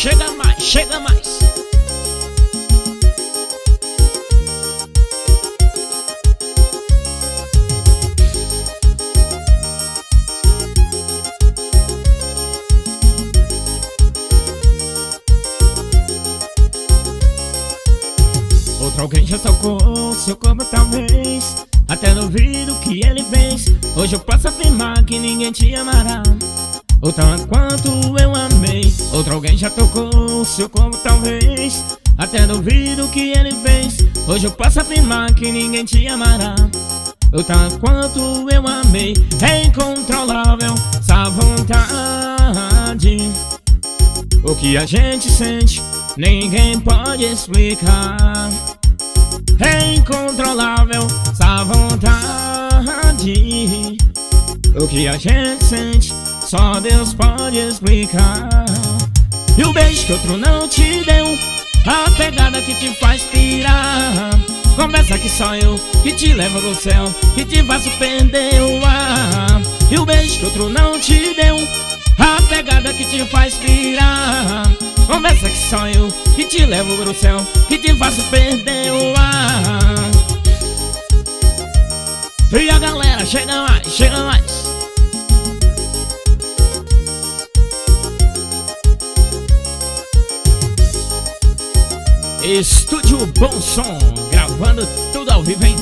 chega mais, chega mais. Outro alguém já tocou seu corpo talvez, até duvido que ele fez. Hoje eu posso afirmar que ninguém te amará ou tanto quanto eu amei. Outro alguém já tocou seu corpo talvez, até duvido que ele fez. Hoje eu posso afirmar que ninguém te amará ou tanto quanto eu amei. É incontrolável essa vontade, o que a gente sente ninguém pode explicar. É incontrolável essa vontade, o que a gente sente só Deus pode explicar. E o beijo que outro não te deu, a pegada que te faz pirar. Conversa que só eu que te levo pro céu, que te faço perder o ar. E o beijo que outro não te deu, a pegada que te faz pirar. Conversa que só eu que te levo pro céu, que te faço perder o ar. E a galera chega mais, chega mais. Estúdio Bom Som, gravando tudo ao vivo, hein?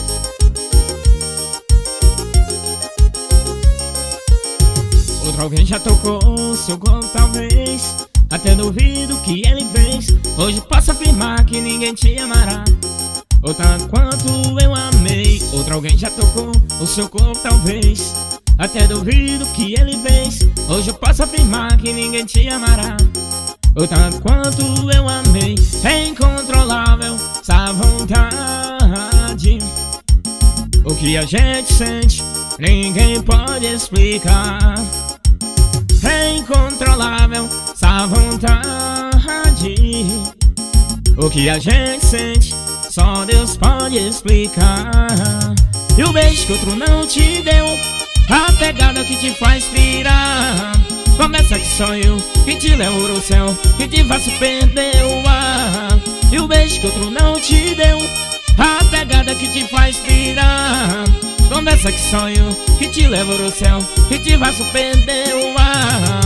Outro alguém já tocou seu corpo talvez, até duvido que ele fez. Hoje posso afirmar que ninguém te amará ou tanto quanto eu amei. Outro alguém já tocou o seu corpo talvez, até duvido que ele fez. Hoje eu posso afirmar que ninguém te amará ou tanto quanto eu amei. É incontrolável essa vontade, o que a gente sente ninguém pode explicar. É incontrolável essa vontade, o que a gente sente só Deus pode explicar. E o beijo que outro não te deu, a pegada que te faz pirar. Começa que só eu que te levo pro céu, que te faço perder o ar. E o beijo que outro não te deu, a pegada que te faz pirar. Conversa que só eu que te levo pro céu, que te faço perder o ar.